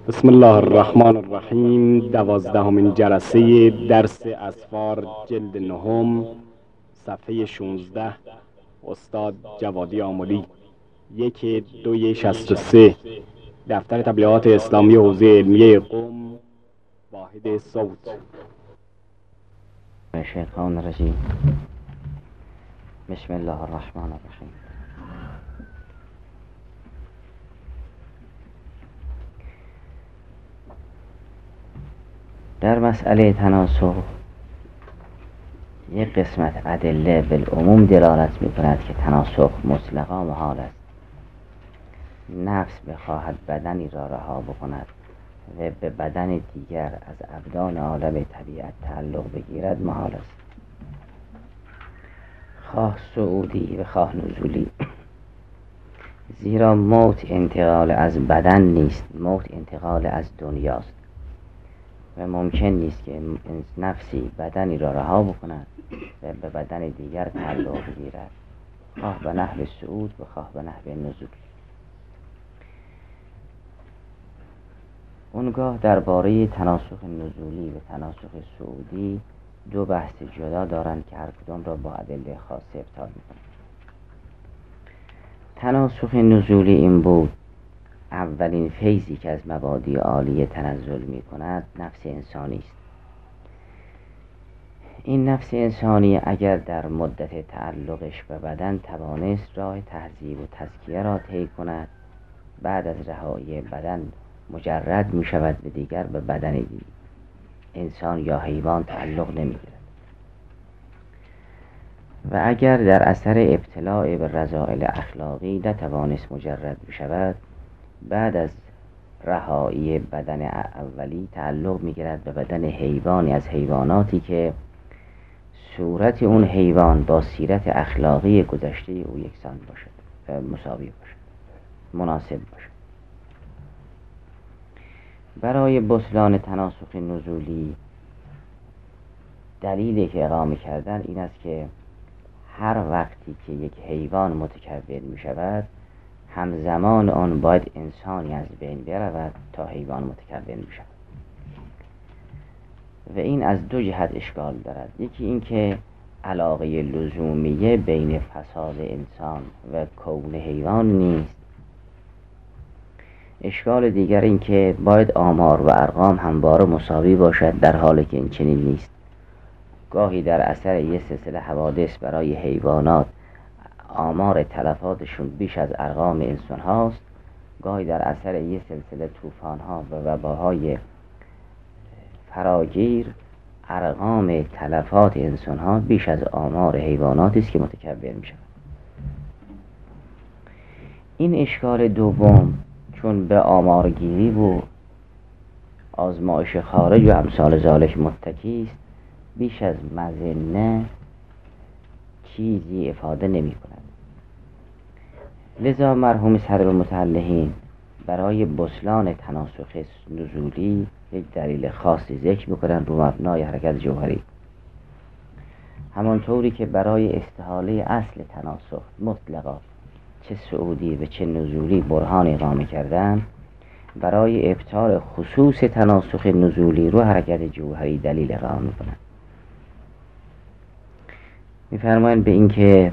بسم الله الرحمن الرحیم. 12مین جلسه درس اسفار جلد نهم، صفحه 16. استاد جوادی آملی. 1-2-63. دفتر تبلیغات اسلامی حوزه علمیه قم، واحد صوت. الشیطان الرجیم. بسم الله الرحمن الرحیم. در مسئله تناسخ یک قسمت ادله بالعموم دلالت می کند که تناسخ مطلقا محال است. نفس بخواهد بدنی را رها بکند و به بدن دیگر از ابدان عالم طبیعت تعلق بگیرد محال است، خواه صعودی و خواه نزولی. زیرا موت انتقال از بدن نیست، موت انتقال از دنیاست و ممکن نیست که نفسی بدنی را رها بکند و به بدن دیگر تعلق بگیرد، خواه به نحو صعود و خواه به نحو نزول. اونگاه درباره تناسخ نزولی و تناسخ صعودی دو بحث جدا دارند که هر کدام را با ادله خاصه ابطال می‌کنند. تناسخ نزولی این بود: اولین فیضی که از مبادی عالیه تنزل می کند نفس انسانی است. این نفس انسانی اگر در مدت تعلقش به بدن توانست راه تهذیب و تزکیه را طی کند، بعد از رهایی بدن مجرد می شود و دیگر به بدن انسان یا حیوان تعلق نمی گیرد. و اگر در اثر ابتلاع به رذائل اخلاقی نتوانست مجرد بشود، بعد از رهایی بدن اولی تعلق می‌گیرد به بدن حیوانی از حیواناتی که صورت اون حیوان با سیرت اخلاقی گذشته او یکسان باشد و مساوی باشد، مناسب باشد. برای بطلان تناسخ نزولی دلیلی که اقامه کردن این است که هر وقتی که یک حیوان متکبر می شود، همزمان آن باید انسانی از بین برود تا حیوان متکبر می شود. و این از دو جهت اشکال دارد. یکی این که علاقه لزومیه بین فساد انسان و کون حیوان نیست. اشکال دیگر این که باید آمار و ارقام همواره مساوی باشد، در حالی که این چنین نیست. گاهی در اثر یک سلسله حوادث برای حیوانات آمار تلفاتشون بیش از ارقام انسان هاست، گاهی در اثر یک سلسله طوفان ها و وباهای فراگیر ارقام تلفات انسان ها بیش از آمار حیواناتی است که متکبر می شود. این اشکال دوم چون به آمارگیری و آزمایش خارج و امثال ذالک متکی است، بیش از مظنه چیزی افاده نمی کند. لذا مرحوم صدر المتعلحین برای بطلان تناسخ نزولی یک دلیل خاصی ذکر میکنن رو مبنای حرکت جوهری، همانطوری که برای استحاله اصل تناسخ مطلقا چه صعودی و چه نزولی برهان اقامه کردن، برای ابطال خصوص تناسخ نزولی رو حرکت جوهری دلیل اقامه میکنن. میفرمایند به این که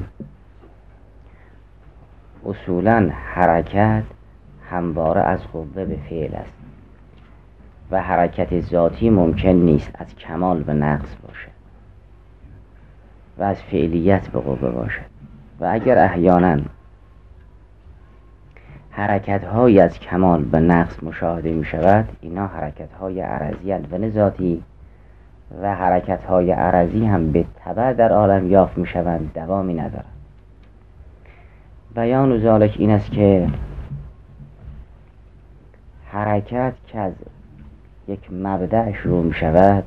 اصولاً حرکت همواره از قوه به فعل است و حرکت ذاتی ممکن نیست از کمال به نقص باشد و از فعلیت به قوه باشد. و اگر احیانا حرکت های از کمال به نقص مشاهده می شود، اینا حرکت های عرضی و ذاتی، و حرکت های عرضی هم به تبع در عالم یافت می شوند، دوامی ندارند. بیان ذالک این است که حرکت که از یک مبدأ شروع می شود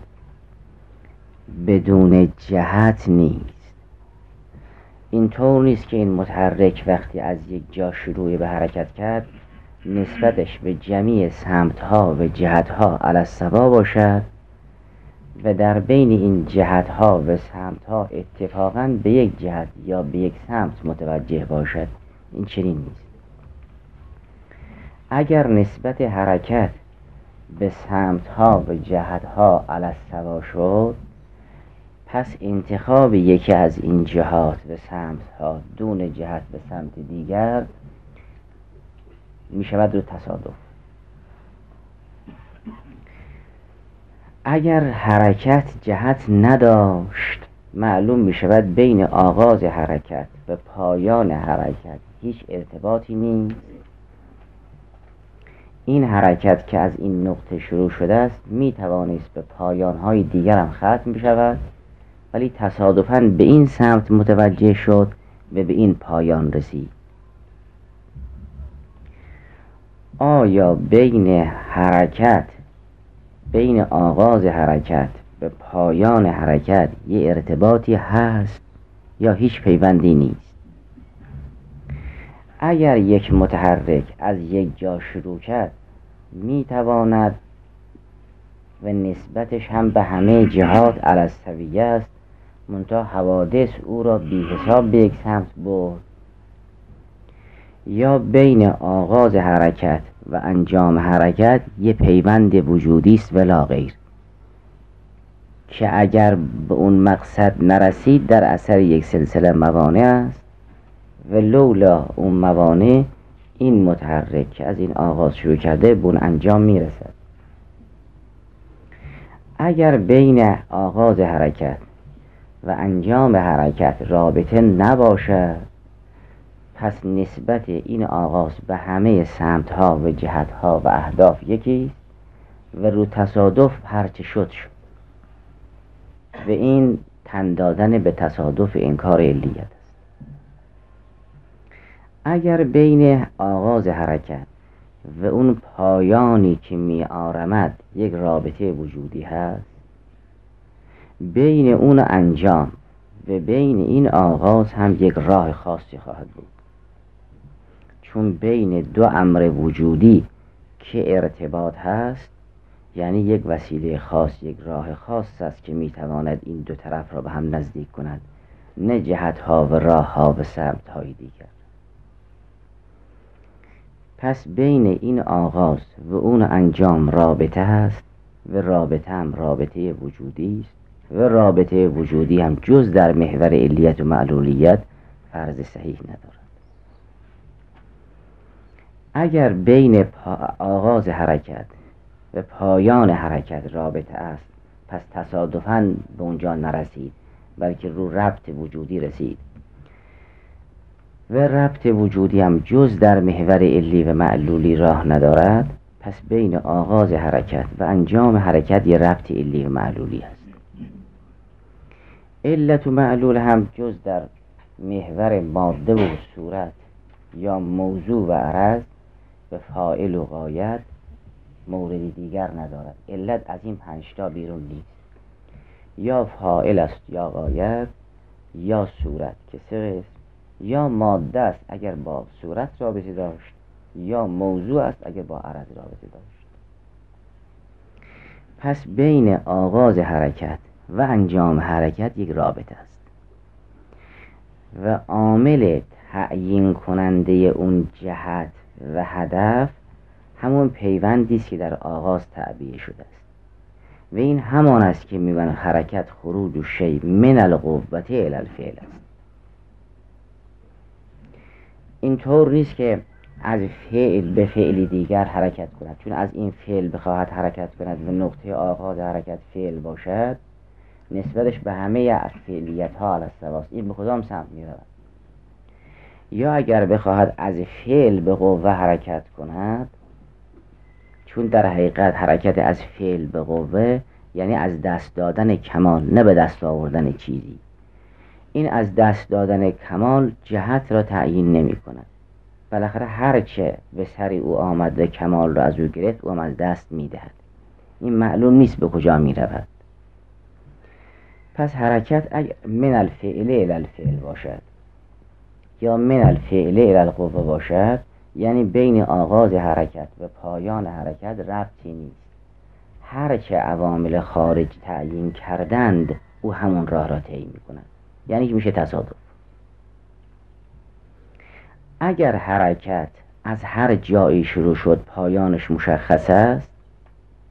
بدون جهت نیست. اینطور نیست که این متحرک وقتی از یک جا شروع به حرکت کرد نسبتش به جمیع سمتها و جهتها علی السوا باشد و در بین این جهتها و سمتها اتفاقاً به یک جهت یا به یک سمت متوجه باشد. این چنین نیست. اگر نسبت حرکت به سمتها و جهتها علی السوا شد، پس انتخاب یکی از این جهات به سمتها دون جهت به سمت دیگر می شود رو تصادف. اگر حرکت جهت نداشت، معلوم می شود بین آغاز حرکت و پایان حرکت هیچ ارتباطی نیست. این حرکت که از این نقطه شروع شده است می توانست به پایانهای دیگر هم ختم بشود، ولی تصادفاً به این سمت متوجه شد و به این پایان رسید. آیا بین حرکت، بین آغاز حرکت به پایان حرکت یه ارتباطی هست یا هیچ پیوندی نیست؟ اگر یک متحرک از یک جا شروع کرد می تواند و نسبتش هم به همه جهات علی السویه است، منتها حوادث او را بی حساب به یک سمت برد، یا بین آغاز حرکت و انجام حرکت یه پیوند وجودی است ولا غیر، که اگر به اون مقصد نرسید در اثر یک سلسله موانع است و لولا اون موانع این متحرک که از این آغاز شروع کرده به اون انجام میرسد. اگر بین آغاز حرکت و انجام حرکت رابطه نباشد، پس نسبت این آغاز به همه سمتها و جهتها و اهداف یکی و رو تصادف هرچه شد شد و این تن دادن به تصادف انکار علیت است. اگر بین آغاز حرکت و اون پایانی که می آرمد یک رابطه وجودی هست، بین اون انجام و بین این آغاز هم یک راه خاصی خواهد بود، چون بین دو امر وجودی که ارتباط هست، یعنی یک وسیله خاص، یک راه خاص است که میتواند این دو طرف را به هم نزدیک کند، نه جهتها و راهها و سمتهای دیگر. پس بین این آغاز و اون انجام رابطه هست و رابطه هم رابطه وجودی است و رابطه وجودی هم جز در محور علیت و معلولیت فرض صحیح ندارد. اگر بین آغاز حرکت و پایان حرکت رابطه است، پس تصادفاً به اونجا نرسید، بلکه رو ربط وجودی رسید و ربط وجودی هم جز در محور علی و معلولی راه ندارد، پس بین آغاز حرکت و انجام حرکت یه ربط علی و معلولی است. علت و معلول هم جز در محور ماده و صورت یا موضوع و عرض و فاعل و غایت موردی دیگر ندارد. علت از این 5 تا بیرون نیست، یا فاعل است یا غایت یا صورت که 3 قسم، یا ماده است اگر با صورت رابطه داشت، یا موضوع است اگر با عرض رابطه داشت. پس بین آغاز حرکت و انجام حرکت یک رابطه است و عامل تعیین کننده اون جهت و هدف همون پیوندی است که در آغاز تعبیه شده است و این همان است که میگن حرکت خروج و شیء من القوة الی الفعل است. اینطور نیست که از فعل به فعل دیگر حرکت کند، چون از این فعل بخواهد حرکت کند و نقطه آغاز حرکت فعل باشد، نسبتش به همه فعلیت ها علی السوا است. این به کدام سمت می رود؟ یا اگر بخواهد از فعل به قوه حرکت کند، چون در حقیقت حرکت از فعل به قوه یعنی از دست دادن کمال، نه به دست آوردن چیزی. این از دست دادن کمال جهت را تعیین نمی کند. بالاخره هرچه به سر او آمد و کمال را از او گرفت او هم از دست می دهد. این معلوم نیست به کجا می رود. پس حرکت اگر من الفعل الی الفعل باشد یا من الفعل الی القوه باشد، یعنی بین آغاز حرکت و پایان حرکت ربطی نیست. هرچه عوامل خارج تعیین کردند او همون راه را طی می کند، یعنی که میشه تصادف. اگر حرکت از هر جایی شروع شد پایانش مشخص است،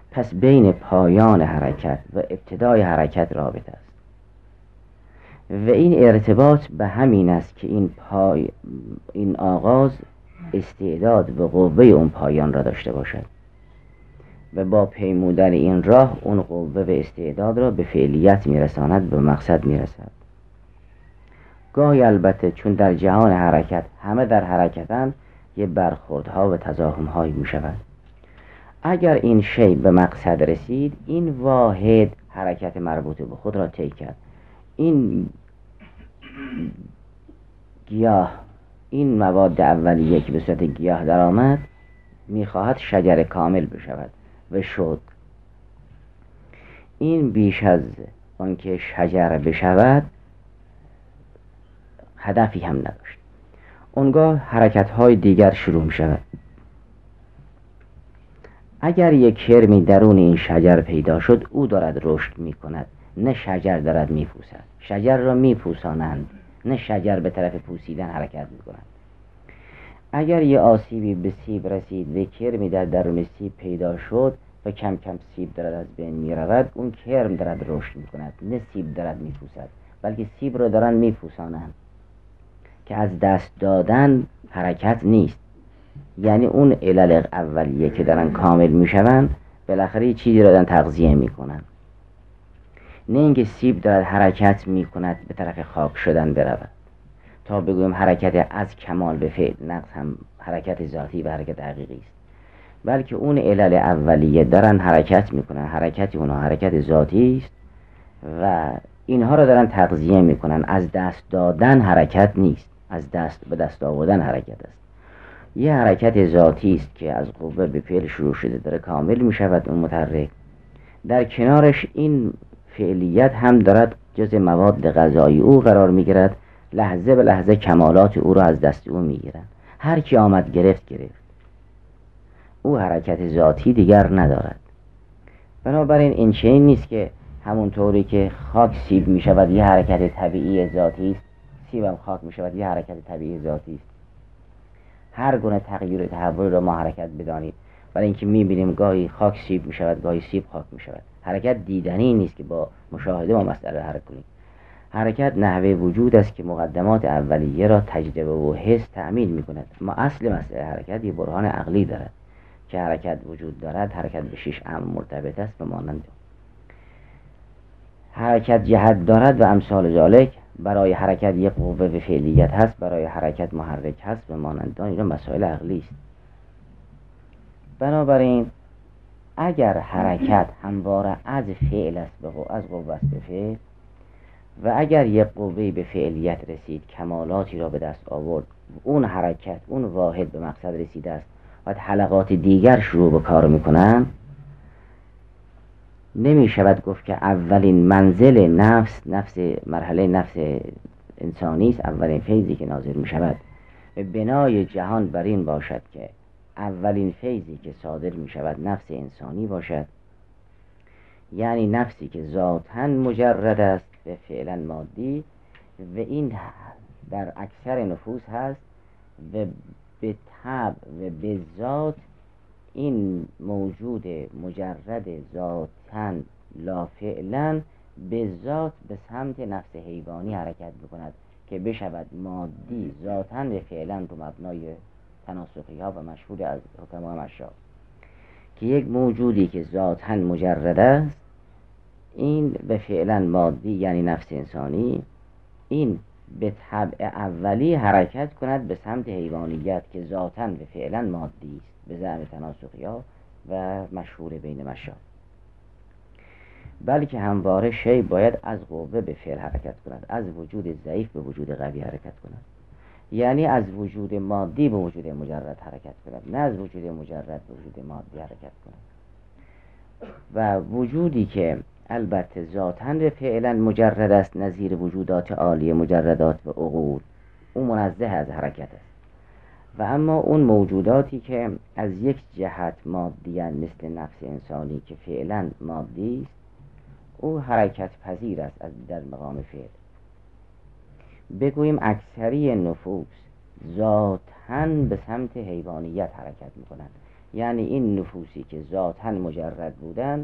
پس بین پایان حرکت و ابتدای حرکت رابطه است و این ارتباط به همین است که این آغاز استعداد و قوه اون پایان را داشته باشد و با پیمودن این راه اون قوه و استعداد را به فعلیت میرساند، به مقصد میرسد. گاهی البته چون در جهان حرکت همه در حرکتند، یه برخوردها و تزاحم‌هایی میشود. اگر این شی به مقصد رسید، این واحد حرکت مربوط به خود را طی کرد. این گیاه، این مواد اولیه که به صورت گیاه در آمد، میخواهد شجر کامل بشود و شد. این بیش از آنکه شجر بشود هدفی هم نداشت. اونگاه حرکت‌های دیگر شروع می‌شود. اگر یک کرمی درون این شجر پیدا شد، او دارد رشد می‌کند، نه شجر دارد می‌پوسد. شجر را می‌پوسانند، نه شجر به طرف پوسیدن حرکت می‌کند. اگر یه آسیبی به سیب رسید و کرمی در درون سیب پیدا شد و کم کم سیب دارد از بین می‌رود، اون کرم دارد رشد می‌کند، نه سیب دارد می‌پوسد، بلکه سیب را دارن می‌پوسانند که از دست دادن حرکت نیست. یعنی اون علل اولیه که دارن کامل میشون، بالاخره یه چیزی را دارن تغذیه میکنن، نه اینکه سیب دارد حرکت میکند به طرف خاک شدن برود. تا بگویم حرکت از کمال به فعل نقص هم حرکت ذاتی و حرکت حقیقی است، بلکه اون علل اولیه دارن حرکت میکنن، حرکت اونها حرکت ذاتی است و اینها را دارن تغذیه میکنن. از دست دادن حرکت نیست، از دست به دست آوردن حرکت است. یه حرکت ذاتی است که از قوه به فعل شروع شده داره کامل میشود اون متحرک. در کنارش این فعلیت هم دارد جز مواد غذایی او قرار میگیرد، لحظه به لحظه کمالات او را از دست او میگیرن. هر کی آمد گرفت، او حرکت ذاتی دیگر ندارد. بنابراین این چنین نیست که همونطوری که خاک سیب می شود یه حرکت طبیعی ذاتی است، سیب هم خاک می شود یه حرکت طبیعی ذاتی است. هر گونه تغییر و تحول را ما حرکت بدانیم، برای اینکه می بینیم گاهی خاک سیب می شود، گاهی سیب خاک می شود. حرکت دیدنی نیست که با مشاهده ما مسئله حرکت کنیم. حرکت نحوه وجود است که مقدمات اولیه را تجربه و حس تأمین می کند. اما اصل مسئله حرکت یه برهان عقلی دارد که حرکت وجود دارد. حرکت به 6 امر مرتبط است به مانند حرکت جهت دارد و امثال ذالک. برای حرکت یک قوه و فعلیت هست، برای حرکت محرک هست به مانند اینا مسائل عقلی است. بنابراین اگر حرکت همواره از فعل است از قوه است به فعل، و اگر یک قوه به فعلیت رسید، کمالاتی را به دست آورد، اون حرکت اون واحد به مقصد رسیده است و حلقات دیگر شروع به کار میکنن، نمی شود گفت که اولین منزل نفس مرحله نفس انسانی است، اولین فیضی که نازل می شود. و بنای جهان بر این باشد که اولین فیضی که صادر می شود نفس انسانی باشد، یعنی نفسی که ذاتاً مجرد است و فعلا مادی، و این در اکثر نفوس هست و به طبع و به ذات این موجود مجرد ذاتاً لا فعلاً به ذات به سمت نفس حیوانی حرکت بکند که بشود مادی ذاتاً و فعلاً رو مبنای تناسخی ها و مشهور از حکما مشاب، که یک موجودی که ذاتاً مجرد است این به فعلاً مادی یعنی نفس انسانی، این به طبع اولی حرکت کند به سمت حیوانیت که ذاتاً و فعلاً مادی است به زعم تناسخی‌ها و مشهور بین مشاب، بلکه همواره شی باید از قوه به فعل حرکت کند، از وجود ضعیف به وجود قوی حرکت کند، یعنی از وجود مادی به وجود مجرد حرکت کند، نه از وجود مجرد به وجود مادی حرکت کند. و وجودی که البته ذاتاً و فعلاً مجرد است، نظیر وجودات عالی مجردات و عقول، اون منزه از حرکت است. و اما اون موجوداتی که از یک جهت مادیان مثل نفس انسانی که فعلا مادی است، او حرکت پذیر است از در مقام فعل. بگوییم اکثری نفوس ذاتاً به سمت حیوانیت حرکت میکنند، یعنی این نفوسی که ذاتاً مجرد بودن،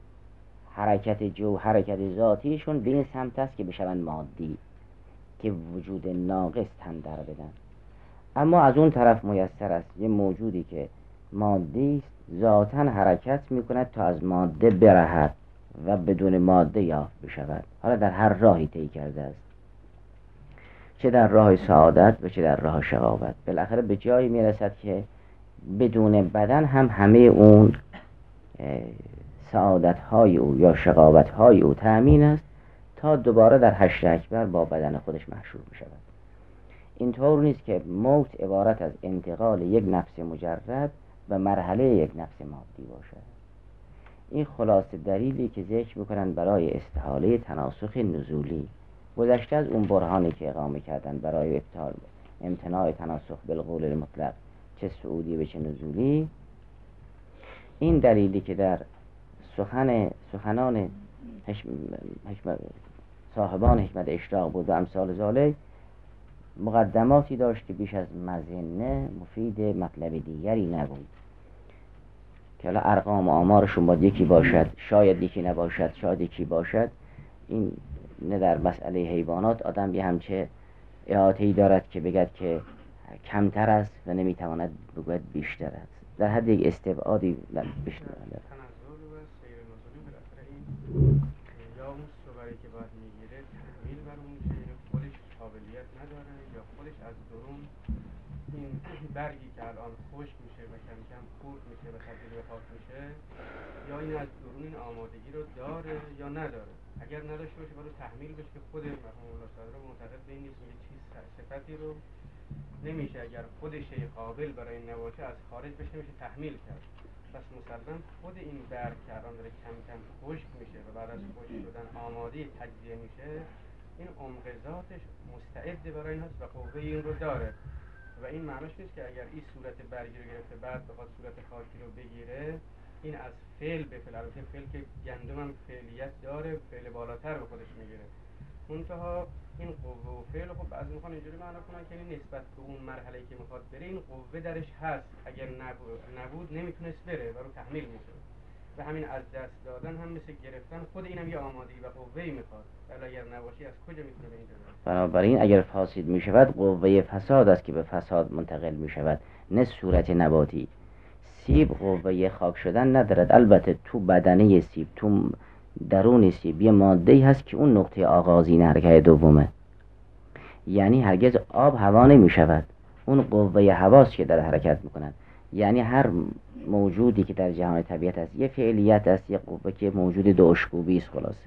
حرکت ذاتیشون به این سمت است که بشوند مادی، که وجود ناقص تن در بدن. اما از اون طرف میسر است یه موجودی که مادی است، ذاتاً حرکت میکند تا از ماده برهد و بدون ماده یافت بشود، حالا در هر راهی طی کرده است، چه در راه سعادت و چه در راه شقاوت. بالاخره به جایی میرسد که بدون بدن هم همه اون سعادت های او یا شقاوت های او تأمین است تا دوباره در حشر اکبر با بدن خودش محشور بشود. اینطور نیست که موت عبارت از انتقال یک نفس مجرد و مرحله یک نفس مادی باشد. این خلاصه دلیلی که ذکر میکنن برای استحاله تناسخ نزولی، گذشته از اون برهانی که اقامه کردن برای امتناع تناسخ بالقول المطلق، چه صعودی و چه نزولی. این دلیلی که در سخنان صاحبان حکمت اشراق بود و امثال ذالک مقدماتی داشت که بیش از مظنه مفید مطلب دیگری نبود، که حالا ارقام و آمارشون باید یکی باشد، شاید یکی نباشد، شاید یکی باشد. این نه در مسئله حیوانات آدم یه همچه احاطه‌ای دارد که بگد که کمتر است و نمیتواند بگوید بیشتر است، در حد یک استبعادی بیشتر است. یا اون صغری که باید میگیره تحمیل بر اون میشه، یعنی خودش قابلیت نداره، یا خودش از درون این برگی که الان خشک میشه و کم کم خورد میشه و تبدیل به خاک میشه، یا این از درون این آمادگی رو داره یا نداره. اگر نداشته باشه باید تحمیل بشه، که خود مرحوم الله صادق معتقد به این نیست که چیز صفتی رو نمیشه اگر خودش قابل برای این نباشه از خارج بشه میشه تحمیل کرد. پس مسلم خود این برگ که الان داره کم کم خشک میشه و بعد از خشک شدن آماده تجزیه میشه، این عمق ذاتش مستعد برای این هست و قوه این رو داره. و این معنیش نیست که اگر این صورت برگی رو گرفته بعد بخواد صورت خاکی رو بگیره، این از فعل به فعل، البته فعل که گندم هم فعلیت داره، فعل بالاتر به خودش میگیره، منتها این قوه و فعل خب بعضی میخوان اینجوری معنا کنن که این نسبت به اون مرحله‌ای که میخواد بره این قوه درش هست، اگر نبود نمیتونست بره و رو تحمیل میشه. و همین از دست دادن هم مثل گرفتن، خود اینم یه آمادگی و قوه‌ای میخواد، ولی اگر نباشی از کجا میتونه به اینجا برسه؟ بنابراین اگر فاسد میشود قوه فساد است که به فساد منتقل میشود، نه صورت نباتی. سیب قوه خاک شدن ندارد، البته تو بدنه سیب، تو درون سیب یه ماده‌ای هست که اون نقطه آغازین حرکت دومه، یعنی هرگز آب هوا نمی شود، اون قوه هواست که در حرکت میکنند. یعنی هر موجودی که در جهان طبیعت است یه فعلیت است، یه قوه که موجود دو اشکوبی است. خلاصه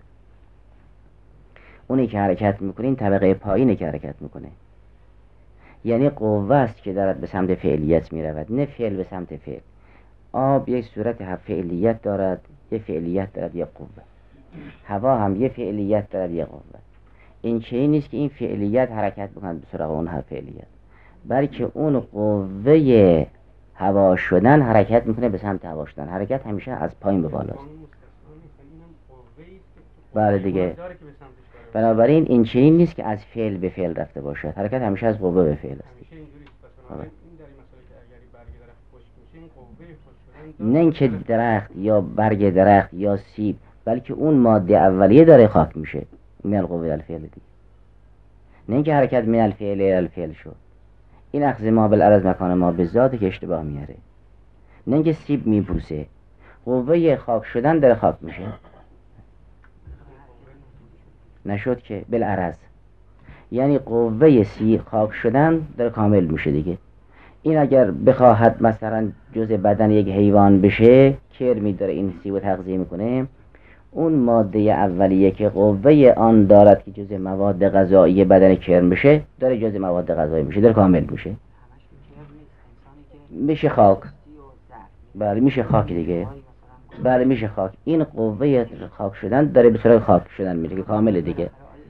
اونی که حرکت میکنه این طبقه پایینه که حرکت میکنه، یعنی قوه است که دارد به سمت فعلیت میرود، نه فعل به سمت فعل. آب یک صورت فعلیت دارد، یه فعلیت دارد، یه قوه. هوا هم یه فعلیت دارد، یه قوه. این چیزی نیست که این فعلیت حرکت بکنه به سراغ اون هر فعلیت، بلکه اون قوه هوا شدن حرکت میکنه به سمت هوا شدن. حرکت همیشه از پایین به بالاست. بله دیگه. بنابراین این چیزی نیست که از فعل به فعل رفته باشد، حرکت همیشه از قوه به فعل است. نه اینکه درخت یا برگ درخت یا سیب، بلکه اون ماده اولیه داره خاک میشه من القوه الفعل دیگه، نه اینکه حرکت من الفعل الفعل شد. این اخذ ما بالعرض مکان ما به ذاته که اشتباه میاره، نه اینکه سیب میپوسه، قوه خاک شدن داره خاک میشه، نشد که بالعرض، یعنی قوه خاک شدن داره کامل میشه دیگه. این اگر بخواهد مثلا جزء بدن یک حیوان بشه، کرمی داره این سیب تغذیه میکنه، اون ماده اولیه که قوه آن دارد که جزء مواد غذایی بدن کرم بشه، داره جزء مواد غذایی میشه، داره کامل میشه، میشه خاک. بله میشه خاک دیگه. بله میشه خاک. این قوه خاک شدن داره به سراغ خاک شدن میره که کامل دیگه.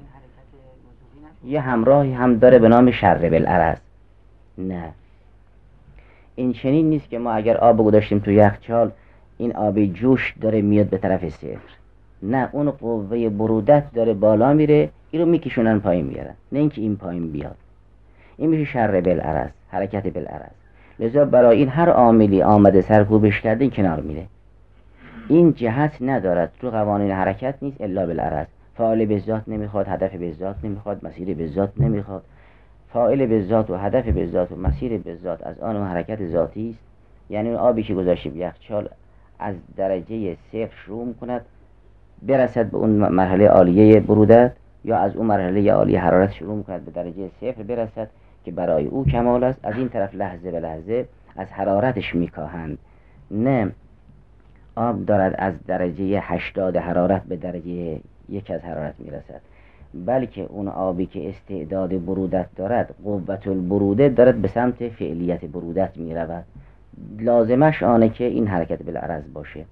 یه همراهی هم داره به نام شر بالعرض. نه این چنین نیست که ما اگر آب گذاشتیم تو یخچال این آب جوش داره میاد به طرف صفر، نه اون قوه برودت داره بالا میره، این رو میکشونن پایین میارن، نه اینکه این پایین بیاد. این میشه شر بالعرض، حرکت بالعرض. لذا برای این هر عاملی آمده سرکوبش کرده این کنار میره. این جهت ندارد، تو قوانین حرکت نیست الا بالعرض. فاعل به ذات نمیخواد، هدف به ذات نمیخواد، مسیر به ذات نمیخواد. فاعل به ذات و هدف به ذات و مسیر به ذات از آن حرکت ذاتی است. یعنی اون آبی که گذاشتیم یخچال از درجه صفر شروع کند برسد به اون مرحله عالیه برودت، یا از اون مرحله عالیه حرارت شروع کند به درجه صفر برسد که برای او کمال است. از این طرف لحظه به لحظه از حرارتش میکاهند. نه آب دارد از درجه 80 حرارت به درجه 1 از حرارت میرسد، بلکه اون آبی که استعداد برودت دارد، قوت البروده دارد، به سمت فعلیت برودت میرود. لازمش آنه که این حرکت بالعرض باشه.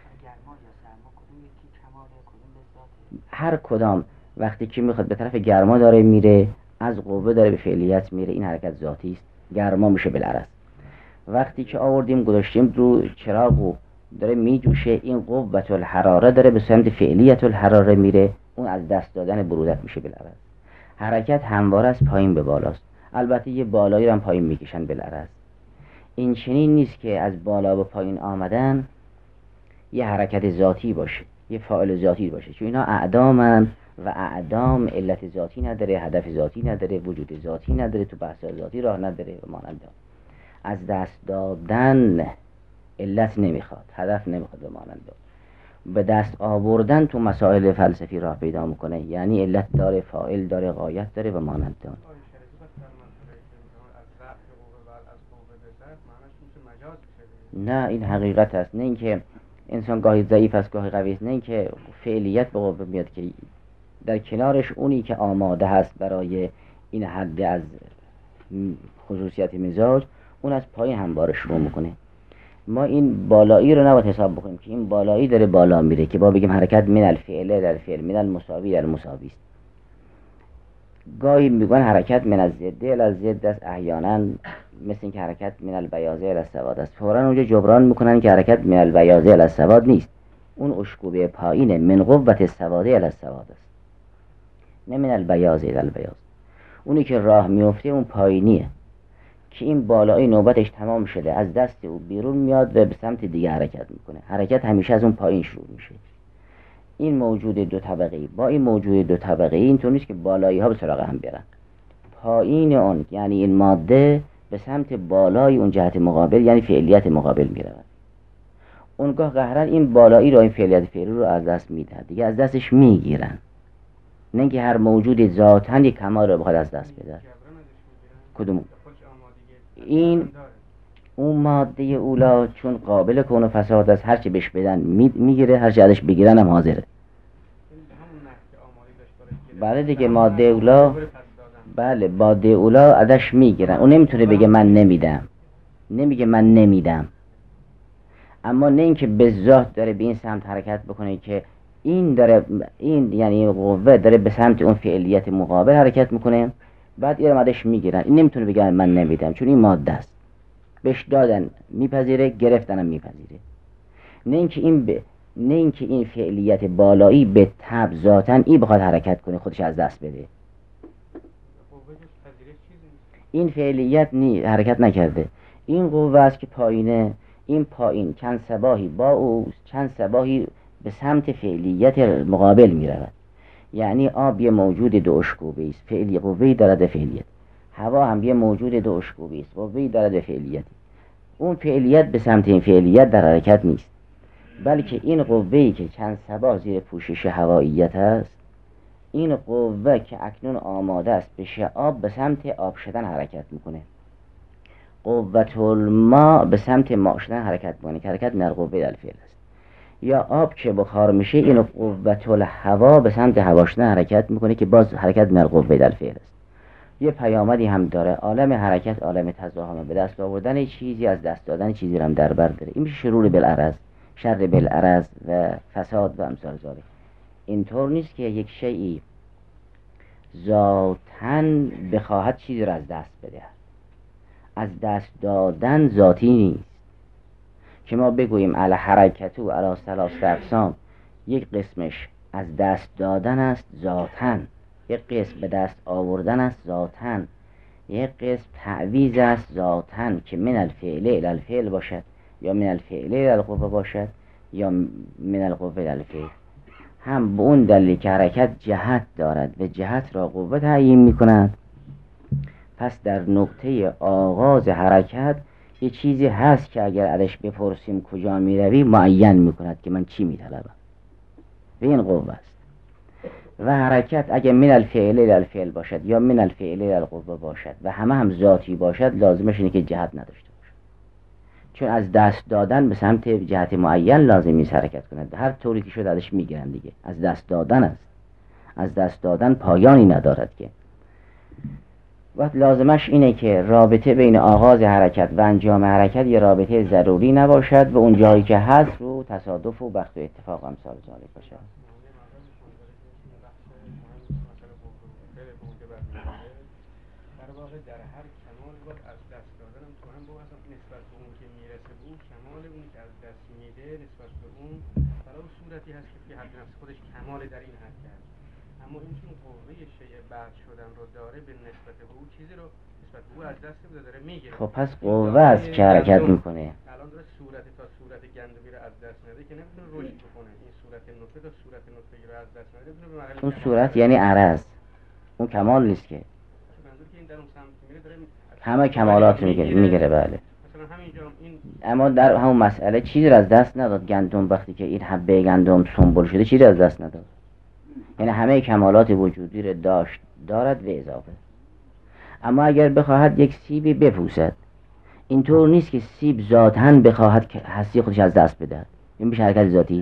هر کدام وقتی که میخواد به طرف گرما داره میره، از قوه داره به فعلیت میره، این حرکت ذاتی است، گرما میشه بالعرض. وقتی که آوردیم گذاشتیم رو چراغ و داره میجوشه، این قوت الحراره داره به سمت فعلیت الحراره میره، اون از دست دادن برودت میشه بالعرض. حرکت همواره از پایین به بالاست، البته یه بالایی رو هم پایین میکشن بالعرض. این چنین نیست که از بالا به پایین آمدن یه حرکت ذاتی باشه، یه فاعل ذاتی باشه، چون اینا اعدامن و اعدام علت ذاتی نداره، هدف ذاتی نداره، وجود ذاتی نداره، تو بحث ذاتی راه نداره و مانند. از دست دادن علت نمیخواد، هدف نمیخواد و مانند. به دست آوردن تو مسائل فلسفی راه پیدا میکنه، یعنی علت داره، فاعل داره، غایت داره و مانند. نه این حقیقت است، نه اینکه انسان گاهی ضعیف است گاهی قوی است، نه اینکه فعلیت به قوه میاد که در کنارش اونی که آماده هست برای این حد از خصوصیت مزاج، اون از پایین همواره شروع میکنه. ما این بالایی رو نباید حساب بکنیم که این بالایی داره بالا میره، که با بگیم حرکت من الفعل در فعل، من المساوی در مساوی است. گاهی میگن حرکت من از ضد الی ضد است، احیانا مثل این که حرکت من البیاض الی السواد است، فوراً اونجا جبران میکنن که حرکت من البیاض الی السواد نیست، اون اشکوبه پایینه، من قوت السواد الی السواد است، نه من البیاض الی البیاض. اونی که راه میفته اون پایینیه که این بالایی نوبتش تمام شده، از دست او بیرون میاد و به سمت دیگه حرکت میکنه. حرکت همیشه از اون پایین شروع میشه. این موجود دو طبقه‌ای با این موجود دو طبقه‌ای اینطور نیست که بالایی ها به سراغ هم برن، پایین اون یعنی این ماده به سمت بالای اون جهت مقابل یعنی فعلیت مقابل میرود. اونگاه قهرن این بالایی رو، این فعلیت فعلی رو از دست میدن، دیگه از دستش میگیرن، نه اینکه هر موجود ذاتاً یک کمال رو بخواد از دست بده. کدوم؟ این اون ماده اولا چون قابل کون و فساد است، هرچی بهش بدن میگیره، هرچی ازش بگیرن هم حاضره. بله دیگه ماده اولا، بله ماده اولا ازش میگیرن، اون نمیتونه بگه من نمیدم، نمیگه من نمیدم، اما نه اینکه به ذات داره به این سمت حرکت بکنه که این داره، این یعنی قوه داره به سمت اون فعلیت مقابل حرکت میکنه، بعد این ازش میگیرن، این نمیتونه بگه من نمیدم، چون این ماده است، بهش دادن میپذیره، گرفتنم میپذیره. نه اینکه این فعلیت بالایی به تبع ذاتن این بخواد حرکت کنه خودش از دست بده. این فعلیت حرکت نکرده، این قوه است که پایینه، این پایین چند سباهی با او چند سباهی به سمت فعلیت مقابل میرود. یعنی آب یه موجود دو اشکوبه است، فعلی قوه‌ای دارد فعلیت. هوا هم یه موجود دو اشکوبه است، قوه‌ای دارد فعلیت. اون فعلیت به سمت این فعلیت در حرکت نیست، بلکه این قوه‌ای که چند سباه زیر پوشش هواییت است، این قوه که اکنون آماده است بشه آب، به سمت آب شدن حرکت میکنه. قوت الماء به سمت ماء شدن حرکت میکنه که حرکت من القوه الفعل است. یا آب که بخار میشه، این قوت الهوا به سمت هوا شدن حرکت میکنه که باز حرکت من القوه الفعل است. یه پیامدی هم داره، عالم حرکت عالم تزاحم، به دست آوردن چیزی از دست دادن چیزی رو هم در بر داره. این میشه شرور بالعرض، شر بالعرض و فساد و امثال ذالک. اینطور نیست که یک شیئی ذاتاً بخواهد چیزی رو از دست بده. از دست دادن ذاتی نیست که ما بگوییم علی حرکت و علی ثلاث اقسام، یک قسمش از دست دادن است ذاتاً، یک قسم به دست آوردن است ذاتاً، یک قسم تعویض است ذاتاً که من الفعل الی الفعل باشد، یا من الفعل الی القوه باشد، یا من القوه الی الفعل. هم به اون دلیل که حرکت جهت دارد و جهت را قوه تعیین می کند، پس در نقطه آغاز حرکت یه چیزی هست که اگر ازش بپرسیم کجا می روی معین می کند که من چی می طلبم، و این قوه است. و حرکت اگر من الفعل الی الفعل باشد یا من الفعل الی القوه باشد و همه هم ذاتی باشد، لازمش اینه که جهت نداشته باشد، چون از دست دادن به سمت جهت معین لازم نیست حرکت کند. هر طوری که شد ازش میگیرن دیگه، از دست دادن است، از دست دادن پایانی ندارد که. وقت لازمش اینه که رابطه بین آغاز حرکت و انجام حرکت یه رابطه ضروری نباشد و اون جایی که هست رو تصادف و بخت و اتفاق امثال ذالک باشد. در واقع در هر کمال باید از دست دادنم تو هم باید نسبت به اون که میرسه به اون کمال، اون که از دست میده نسبت به اون برای صورتی هست که فی حد نفس خودش کمال در این حد هست. اما این چون قوه شیء بعد شدن رو داره، به نسبت به اون چیزی رو نسبت به اون از دست بده داره میگیره. خب پس قوه است که حرکت میکنه. الان داره صورت تا صورت گندمی رو از دست نده که نمیتونه رشد بکنه. این صورت نطفه تا صورت نطفه رو از دست نده بتونه به مرحله اون صورت یعنی عرض، اون کمال نیست که. همه کمالات میگیره بله. اما در همون مسئله چیزی رو از دست نداد. گندم وقتی که این حبه گندم سنبل شده چیزی از دست نداد، یعنی همه کمالات وجودی رو دارد و اضافه. اما اگر بخواهد یک سیبی بپوسد، اینطور نیست که سیب ذاتاً بخواهد که هستی خودش از دست بدهد، این میشه حرکت ذاتی.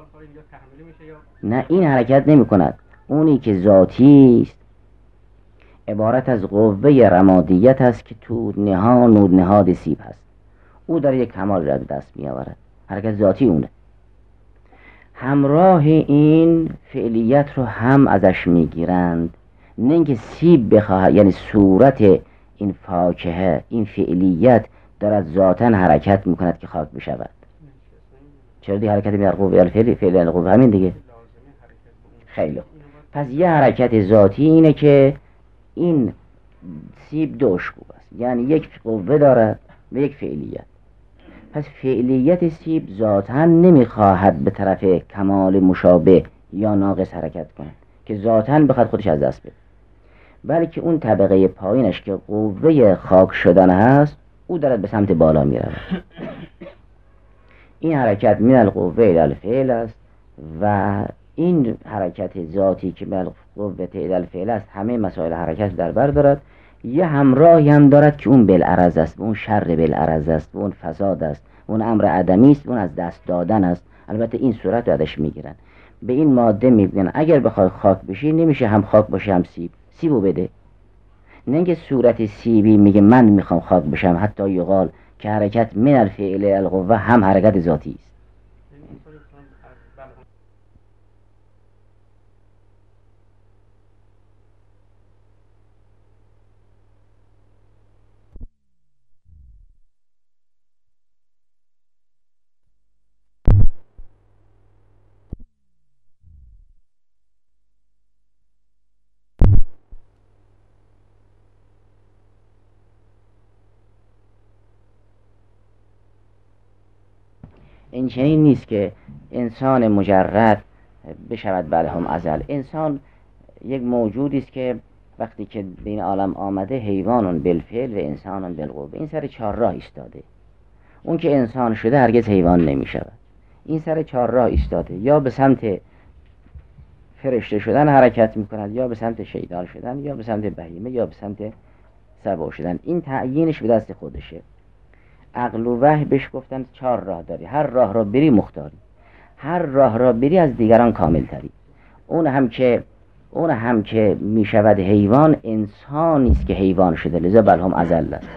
نه، این حرکت نمی کند. اونی که ذاتی است عبارت از قوه رمادیت است که تو نهاد سیب هست، او در یک کمال را دست می آورد، حرکت ذاتی اونه. همراه این فعلیت رو هم ازش می گیرند، نه اینکه سیب بخواهد، یعنی صورت این فاکهه، این فعلیت دارد ذاتاً حرکت می کند که خاک بشود. چرا دی حرکت می القوه الفعل فعل القوه همین دیگه. خیلی پس یه حرکت ذاتی اینه که این سیب دو اشکوب است، یعنی یک قوه دارد و یک فعلیت. پس فعلیت سیب ذاتاً نمیخواهد به طرف کمال مشابه یا ناقص حرکت کند که ذاتاً بخواد خودش از دست بده، بلکه اون طبقه پایینش که قوه خاک شدن هست او دارد به سمت بالا میرود. این حرکت من القوه الی الفعل است و این حرکت ذاتی که من قوه الی الفعل است همه مسائل حرکت در بر دارد. یه همراهی هم دارد که اون بالعرض است، اون شر بالعرض است، اون فساد است، اون امر عدمی است، اون از دست دادن است. البته این صورت رو ازش میگیرن، به این ماده میگن اگر بخوای خاک بشی نمیشه هم خاک باشه هم سیبو بده. نه اینکه صورت سیبی میگه من میخوام خاک بشم، حتی یقال که حرکت من الفعل القوه هم حرکت ذاتی است. این چنین نیست که انسان مجرد بشود بلهم ازل. انسان یک موجودی است که وقتی که به این عالم آمده حیوانون بالفعل و انسانون بالقوه، این سر چهار راه ایستاده. اون که انسان شده هرگز حیوان نمی شود. این سر چهار راه ایستاده، یا به سمت فرشته شدن حرکت می کند، یا به سمت شیطان شدن، یا به سمت بهیمه، یا به سمت سبع شدن. این تعیینش به دست خودشه. عقل و وحی بهش گفتن چهار راه داری، هر راه را بری مختاری، هر راه را بری از دیگران کامل تری. اون هم که می شود حیوان، انسانی است که حیوان شده، لذا بلهم ازل است.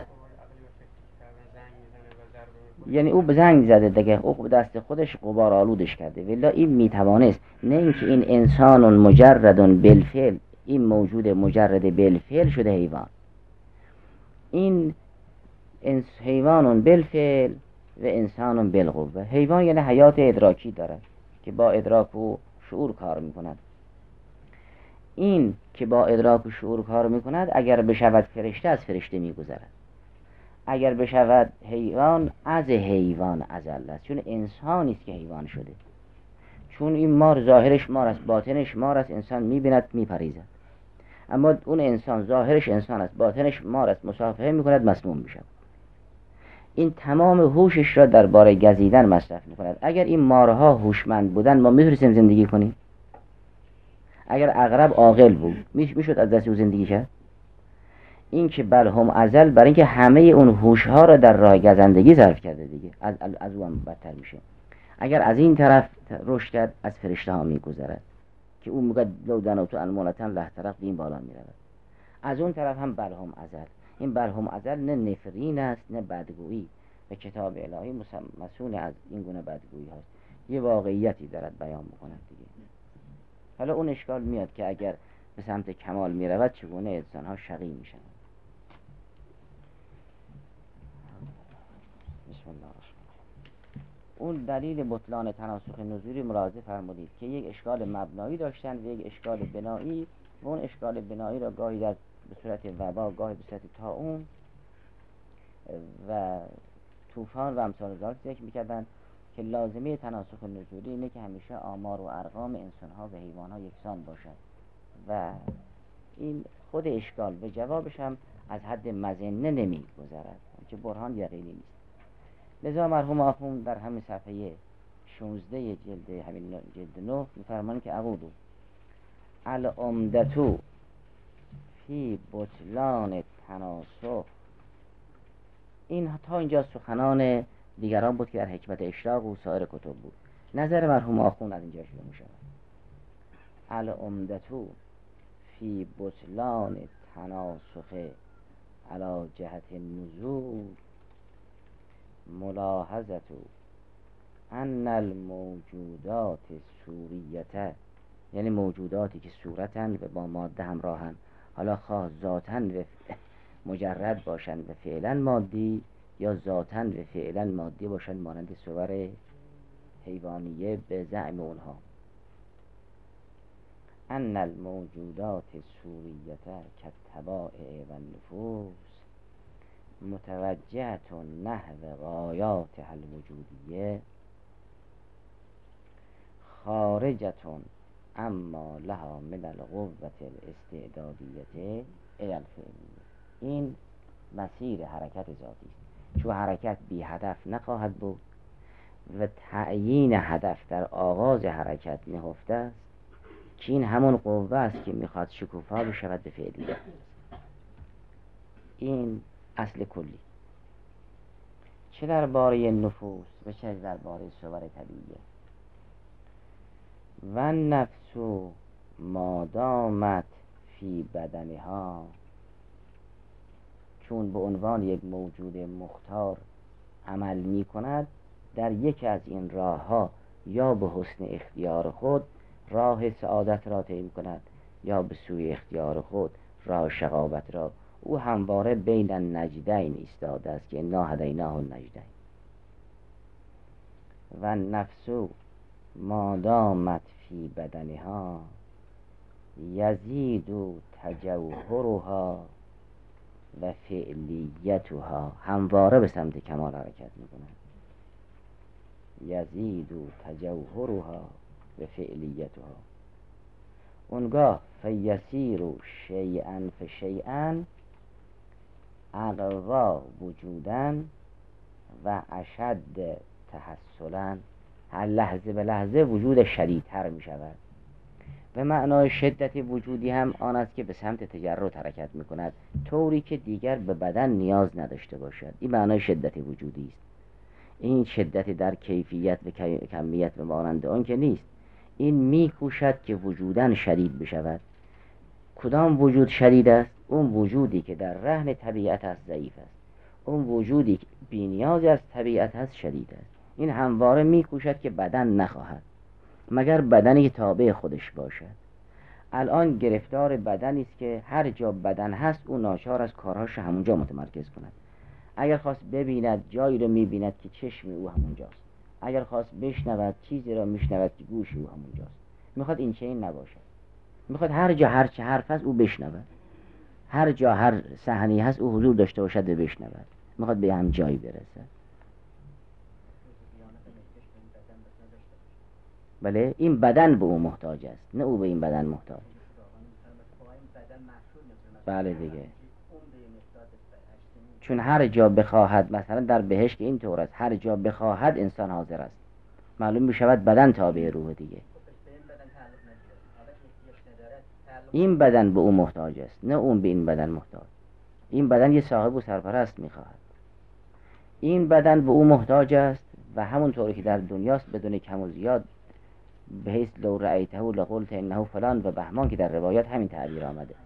یعنی او به زنگ زده دیگه، او به دست خودش غبار آلودش کرده. ولی این می توانست، نه اینکه این انسان مجرد بالفعل، این موجود مجرد بالفعل شده حیوان. این حیوان بالفعل و انسان بالقوه. حیوان یعنی حیات ادراکی دارد که با ادراک و شعور کار میکند. این که با ادراک و شعور کار میکند اگر بشود فرشته از فرشته میگذرد، اگر بشود حیوان از حیوان اذل است، چون انسانی است که حیوان شده. چون این مار ظاهرش مار است باطنش مار است، انسان میبیند میپریزد. اما اون انسان ظاهرش انسان است باطنش مار است، مصافحه میکند مسموم میشود. این تمام هوشش را درباره گزیدن مصرف میکند. اگر این مارها هوشمند بودن ما میتونستیم زندگی کنیم؟ اگر عقرب عاقل بود میشد از دست او زندگی کرد؟ این که بل هم ازل برای اینکه همه اون هوش‌ها را در راه گزندگی صرف کرده دیگه، از او هم بدتر میشه. اگر از این طرف رشد کرد از فرشته ها میگذرد که اون میگه لو دنوتو المولتن لحترق، این بالا میرود. از اون طرف هم بل هم ازل. این بل هم ازل نه نفرین است نه بدگویی، و کتاب الهی مسئول از این گونه بدگویی هست. یه واقعیتی دارد بیان میکند دیگه. حالا اون اشکال میاد که اگر به سمت کمال میرود چگونه انسان ها شقی میشن. بسم الله الرحمن الرحیم. اون دلیل بطلان تناسخ نزولی ملاحظه فرمودید که یک اشکال مبنایی داشتن و یک اشکال بنایی، و اون اشکال بنایی را گاهی در به صورت وبا، گاهی به صورت طاعون و طوفان و امثال ذلک ذکر میکردن که لازمه تناسخ نزولی اینه که همیشه آمار و ارقام انسان ها و حیوان ها یکسان باشد و این خود اشکال به جوابش هم از حد مظنه نمی گذرد که برهان یقینی نیست. لذا مرحوم آخوند در همین صفحه 16 جلد 9 میفرمایند که اقولو العمدتو فی بطلان تناسخ. این تا اینجا سخنان دیگران بود که در حکمت اشراق و سایر کتب بود. نظر مرحوم آخوند از اینجا شروع می شود. العمدتو فی بطلان تناسخ علی جهت النزول ملاحظتو ان الموجودات سوریته، یعنی موجوداتی که صورتن و با ماده همراهن، حالا خواه ذاتن و مجرد باشن و فعلا مادی یا ذاتن و فعلا مادی باشن مانند صور حیوانیه به زعم اونها. ان الموجودات سوریته کالطبائع و النفوس متوجهة نحو غایاتها الوجودیه خارجة اما لها من القوة الاستعدادیه الى الفعلیه. این مسیر حرکت ذاتی است، چون حرکت بی هدف نخواهد بود و تعیین هدف در آغاز حرکت نهفته است که این همون قوه است که میخواد شکوفا بشود به فعلیت. این اصل کلی، چه درباره نفوس و چه درباره صور طبیعیه. و نفس ما دامت فی بدنها، چون به عنوان یک موجود مختار عمل می کند در یکی از این راه ها، یا به حسن اختیار خود راه سعادت را طی کند یا به سوی اختیار خود راه شقاوت را، او همواره بین النجدین ایستاده است که انا هدیناه النجدین. و نفس ما دامت فی بدنها یزید تجوهرها و فعلیتها، همواره به سمت کمال حرکت میکنند. یزید تجوهرها و فعلیتها. اونگاه فیسیر شیئا فشیئا اقوا وجودن و اشد تحصلا، هر لحظه به لحظه وجود شدیدتر می شود. و معنای شدت وجودی هم آن است که به سمت تجرد حرکت می کند، طوری که دیگر به بدن نیاز نداشته باشد. این معنای شدت وجودی است. این شدت در کیفیت و کمیت و مانند آن که نیست. این می کوشد که وجودن شدید بشود. کدام وجود شدید است؟ اون وجودی که در رهن طبیعت است ضعیف است. اون وجودی که بی نیاز از طبیعت است شدید است. این همواره می کوشد که بدن نخواهد مگر بدنی تابع خودش باشد. الان گرفتار بدنی است که هر جا بدن هست او ناچار از کارهاش همونجا متمرکز کند. اگر خواست ببیند جایی رو میبیند که چشم او همونجاست، اگر خواست بشنود چیزی را میشنود که گوش او همونجاست. میخواد این چنین نباشد. میخواد هر جا هر چه حرف هست او بشنود، هر جا هر صحنی هست او حضور داشته باشد و بشنود، میخواد به هم جایی برسد. بله، این بدن به او محتاج است، نه او به این بدن محتاج. بله دیگه، چون هر جا بخواهد، مثلا در بهشت این طور است، هر جا بخواهد انسان حاضر است. معلوم می شود بدن تابع روح دیگه. این بدن به او محتاج است، نه اون به این بدن محتاج. این بدن یه صاحب و سرپرست می خواهد. این بدن به او محتاج است و همونطوری که در دنیاست بدون کم و زیاد، به حیث لو رأیته لقلت انه فلان و بهمان که در روایات همین تعبیر آمده.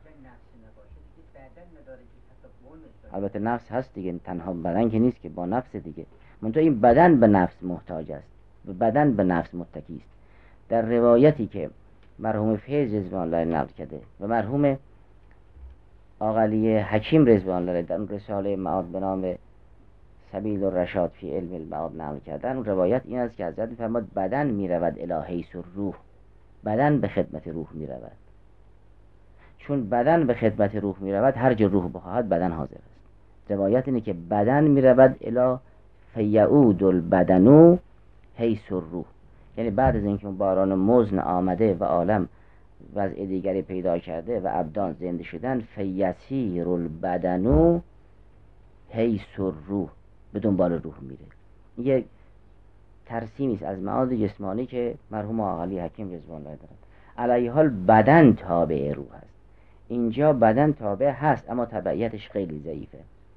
البته نفس هست دیگه، تنها بدن که نیست که، با نفس دیگه. منتها این بدن به نفس محتاج است و بدن به نفس متکی است. در روایتی که مرحوم فیض رضوان الله نقل کرده و مرحوم آقلی حکیم رضوان الله در اون رساله معاد به نام سبیل الرشاد فی علم المعاد نقل کردن، اون روایت این است که حضرت فرمود بدن می رود الی حیث الروح، بدن به خدمت روح می رود. چون بدن به خدمت روح می رود، هر جا روح بخواهد بدن حاضر است. روایت اینه که بدن می رود الی فیعود البدن حیث الروح، یعنی بعد از اینکه اون باران مزن آمده و عالم وضع دیگری پیدا کرده و ابدان زنده شدن، فیسیر البدن حیث الروح، به دنبال روح میره. یک ترسیمی است از معاد جسمانی که مرحوم آقلی حکیم رضوان الله دارد. علیه حال بدن تابع روح است. اینجا بدن تابع هست اما تبعیتش خیلی ضعیفه.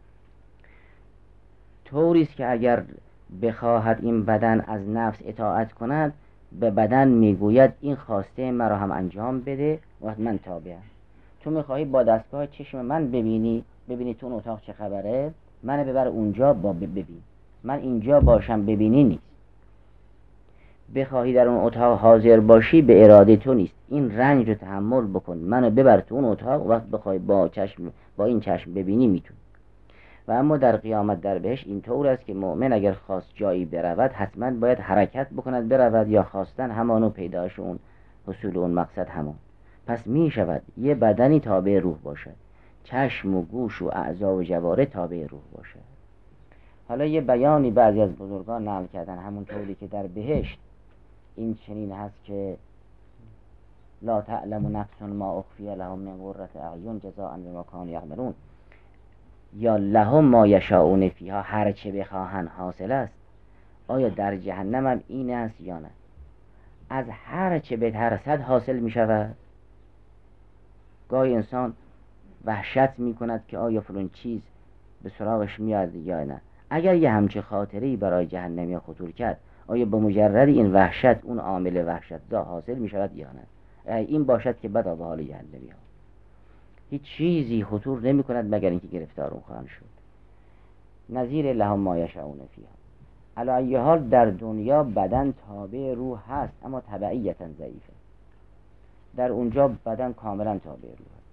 طوری است که اگر بخواهد این بدن از نفس اطاعت کند، به بدن میگوید این خواسته مرا هم انجام بده، وقت من تابعم. تو میخواهی با دستگاه چشم من ببینی تو اون اتاق چه خبره، من ببر اونجا با ببین، من اینجا باشم ببینی نیست. بخواهی در اون اتاق حاضر باشی به اراده تو نیست، این رنج رو تحمل بکن، منو ببر تو اون اتاق، وقت بخوای با این چشم ببینی میتونی. و اما در قیامت در بهشت این طور است که مؤمن اگر خواست جایی برود حتما باید حرکت بکند برود، یا خواستن همانو پیداش اون حصول اون مقصد همان. پس می شود یه بدنی تابع روح باشد، چشم و گوش و اعضا و جواره تابع روح باشد. حالا یه بیانی بعضی از بزرگان نقل کردن همونطوری که در بهشت این چنین هست که لا تعلم نفس ما اخفی لهم من قرة اعین جزاء بما كانوا یعملون، یا لهم ما یشاءون فیها، هر چه بخواهن حاصل است. آیا در جهنم هم این است یا نه؟ از هر چه بترسد حاصل می شود. گاهی انسان وحشت می کند که آیا فلان چیز به سراغش میاد یا نه. اگر یه همچه خاطری برای جهنمی خطور کرد، آیا به مجرد این وحشت اون عامل وحشت دا حاصل می شود یا نه؟ این باشد که بدا به حال جهنمی ها. هیچ چیزی خطور نمی کند مگر اینکه گرفتار اون خواهند شد. نظیر لهم ما یشاءون فیها. علی ای حال در دنیا بدن تابع روح هست اما تبعیتا ضعیفه. در اونجا بدن کاملا تابع روح هست.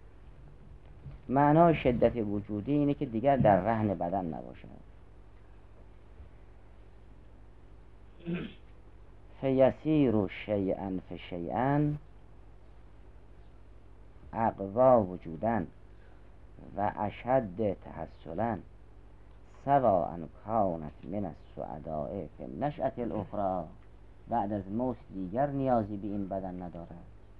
معنای شدت وجودی اینه که دیگر در رهن بدن نباشد. فیسیر شیئا فشیئا اقوا وجودن و اشد تحصلا سواء کانت من السعداء فی النشأة الاخرى. بعد از موت دیگر نیازی به این بدن ندارد.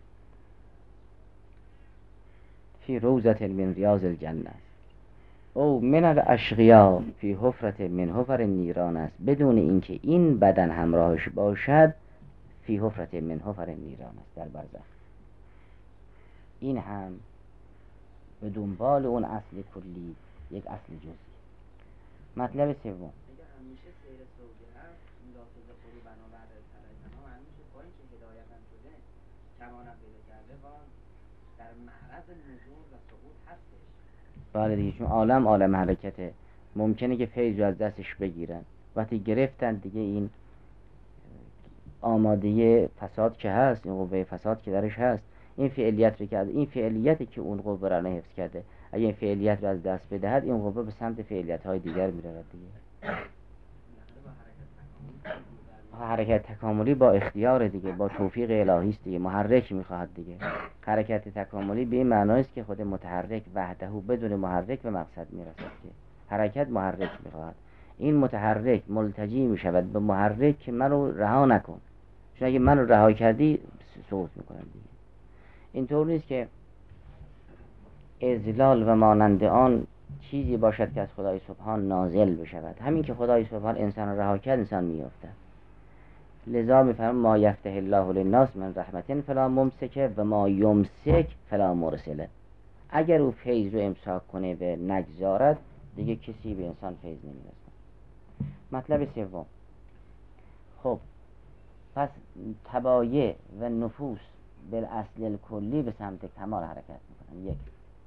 فی روضة من ریاض الجنة او من الاشقیاء فی حفرة من حفر النیران است، بدون اینکه این بدن همراهش باشد فی حفرة من حفر النیران است، در برزخ. این هم به دنبال اون اصل کلی یک اصل جزئی. مطلب سوم، بله دیگه، چون عالم حرکته، ممکنه که فیض رو از دستش بگیرن. وقتی گرفتن دیگه این آماده فساد که هست، این قوه فساد که درش هست، این فعلیت رو که از این فعلیتی که اون قوه را حفظ کرده، اگه این فعلیت رو از دست بدهد، این قوه به سمت فعلیت های دیگر میرود دیگه. حرکت تکاملی با اختیار دیگه، با توفیق الهی است دیگه، محرک میخواهد دیگه. حرکت تکاملی به این معنی است که خود متحرک وحده بدون محرک به مقصد میرسد، که حرکت محرک میخواهد. این متحرک ملتجی میشود به محرک که منو رها نکن، چون اگه منو رها کردی سقوط میکنم دیگه. اینطور نیست که اذلال و مانند آن چیزی باشد که از خدای سبحان نازل بشود. همین که خدای سبحان انسان را رها کرد انسان میافتد. لذا میفرم ما یفتح الله للناس من رحمت فلا ممسک و ما یمسک فلا مرسله. اگر او فیض رو امساک کنه به نگذارد دیگه کسی به انسان فیض نمیرسد. مطلب سوم، خب پس تبایع و نفوس بالاصل کلی به سمت کمال حرکت میکنن. یک.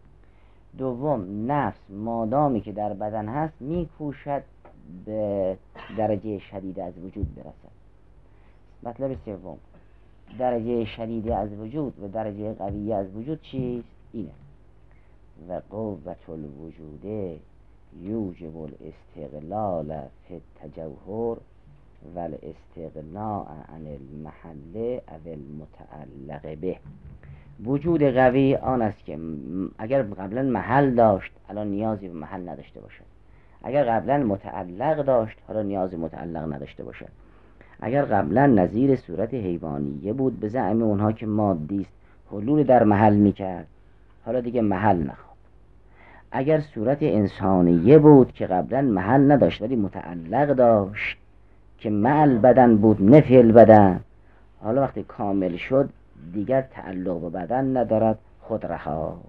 دوم، نفس مادامی که در بدن هست میکوشد به درجه شدید از وجود برسد. مطلب سوم، درجه شدید از وجود و درجه قوی از وجود چیست؟ اینه: و قوة الوجود یوجب الاستقلال فی التجوهر و الاستغناء عن المحل او المتعلق به. وجود قوی آن است که اگر قبلا محل داشت الان نیازی به محل نداشته باشد، اگر قبلا متعلق داشت حالا نیازی متعلق نداشته باشد، اگر قبلا نظیر صورت حیوانیه بود به زعم اونها که مادی است حلول در محل میکرد حالا دیگه محل نخواد، اگر صورت انسانیه بود که قبلا محل نداشت ولی متعلق داشت که مع البدن بود نفی البدن، حالا وقتی کامل شد دیگر تعلق به بدن ندارد، خود رهاست.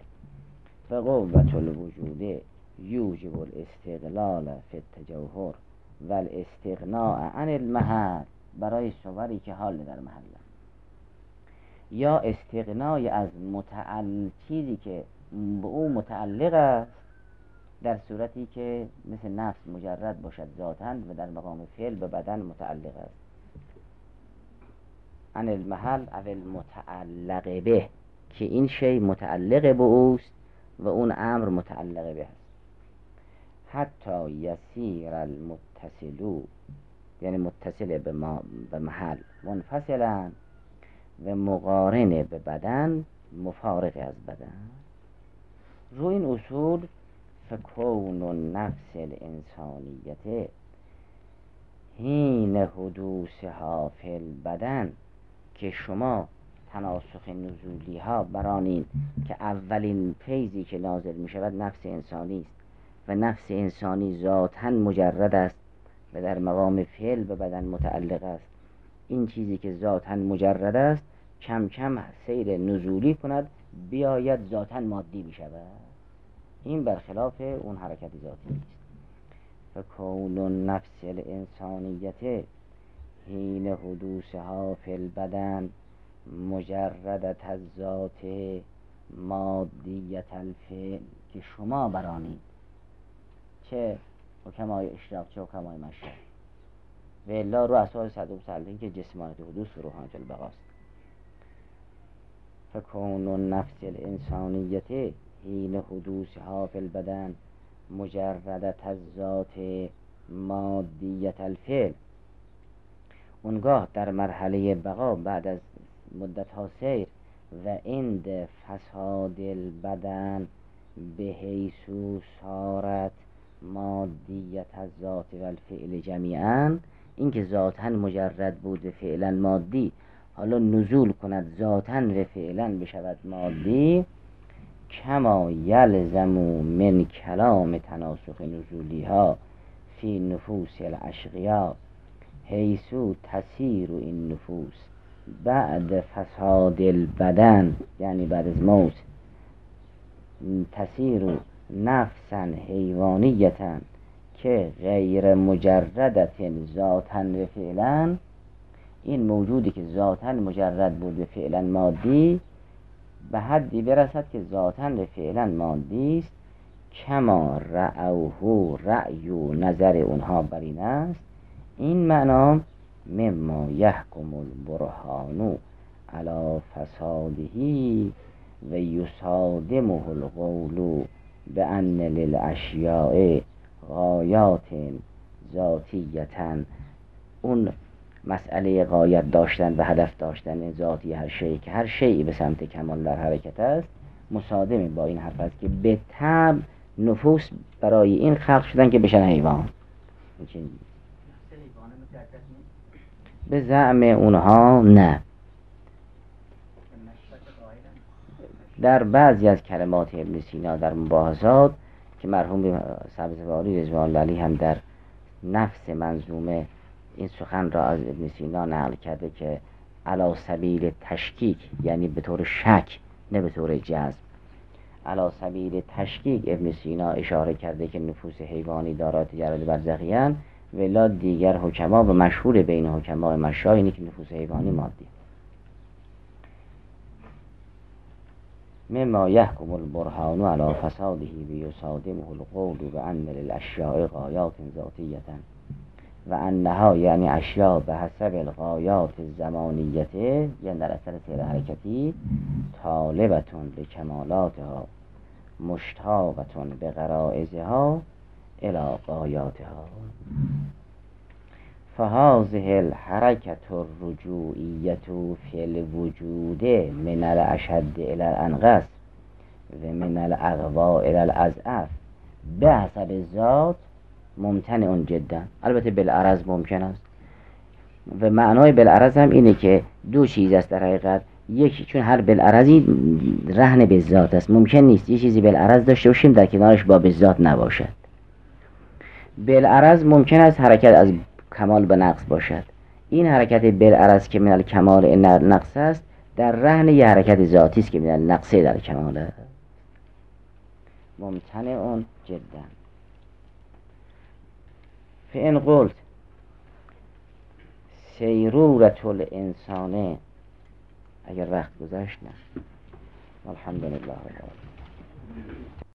و قوة الوجود یوجب الاستقلال فی التجوهر و الاستغناء عن المحل، برای صوری که حال در محل، یا استغنای از چیزی که به او متعلق است در صورتی که مثل نفس مجرد باشد ذاتاً و در مقام فعل به بدن متعلق است. عن المحل او المتعلق به، که این شی متعلق به اوست و اون امر متعلق به است. حتی یسیر المتصلو، یعنی متصل به محل، منفصلا و مقارن به بدن، مفارق از بدن. رو این اصول فکون النفس الانسانیت حین حدوثها فی البدن، که شما تناسخ نزولی ها برانین که اولین فیضی که نازل می شود نفس انسانی است و نفس انسانی ذاتاً مجرد است و در مقام فعل به بدن متعلق است. این چیزی که ذاتاً مجرد است کم کم سیر نزولی کند بیاید ذاتاً مادی بشود. این برخلاف اون حرکت ذاتی است. فکون النفس الانسانیت حین حدوثها فی البدن مجردت از ذات مادیت الفعل، که شما برانید چه حکمای اشراق چه حکمای مشرق و الا رو اساس صد و مسلحین که جسمانیت حدوث و روحانیت البقاست. فکون النفس الانسانیت حین حدوثها فی البدن مجردت از ذات مادیت الفعل، اونگاه در مرحله بقا بعد از مدت ها سیر و عند فساد البدن به حیث صارت مادیت از ذات و الفعل جمیعا، این که ذاتاً مجرد بود و فعلا مادی حالا نزول کند ذاتاً و فعلا بشود مادی، کما یلزم من کلام تناسخ نزولی ها فی نفوس الاشقیا حیثو تسیر این نفوس بعد فساد البدن، یعنی بعد از موت، تسیر نفسا حیوانیتا که غیر مجردت ذاتا و فعلا، این موجودی که ذاتا مجرد بود و فعلا مادی به حدی برسد که ذاتا و فعلا مادی است، کما رأوه رأی و نظر اونها بر این است. این معنا مما یحکم البرهان علی فسادهی و یصادمه القول بأن للاشیاء غایات ذاتیتا، اون مسئله غایت داشتن و هدف داشتن ذاتی هر شیء که هر شیئی به سمت کمال در حرکت است، مصادم با این حرف است که به طبع نفوس برای این خلق شدن که بشن حیوان. به زعم اونها نه. در بعضی از کلمات ابن سینا در مباحثات که مرحوم سبزواری رضوان الله علیه هم در نفس منظومه این سخن را از ابن سینا نقل کرده که علی سبیل تشکیک، یعنی به طور شک نه به طور جزم، علی سبیل تشکیک ابن سینا اشاره کرده که نفوس حیوانی دارای تجرد برزخیان، ولا دیگر حکما و مشهور بین حکما مشای اینه که نفوس حیوانی مادی. مما یحکم البرهان علی فساده بیصادمه القول بأن للاشیاء غایات ذاتیة و انها یعنی اشیاء به حسب الغایات الزمانیت، یعنی در اثر سیر حرکتی، طالبتون به کمالاتها مشتاقتون به غرائزها الی غایاتها. فهذه الحرکت الرجوعیت فی الوجود من الاشد الی الانقص و من الاقوی الی الاضعف به حسب الذات ممتنع جدا. البته بالعرض ممکن است و معنای بالعرض هم اینه که دو چیز است در حقیقت. یکی چون هر بالعرضی رهن به ذات است، ممکن نیست یه چیزی بالعرض داشته باشیم در کنارش با به ذات نباشد. بالعرض ممکن است حرکت از کمال به نقص باشد. این حرکت بالعرض که من الکمال نقص است در رهن یه حرکت ذاتی است که من النقص در کمال است. ممتنع جدا. فإن قلت سیرورة الانسان، اگر وقت گذشت نه، الحمدلله.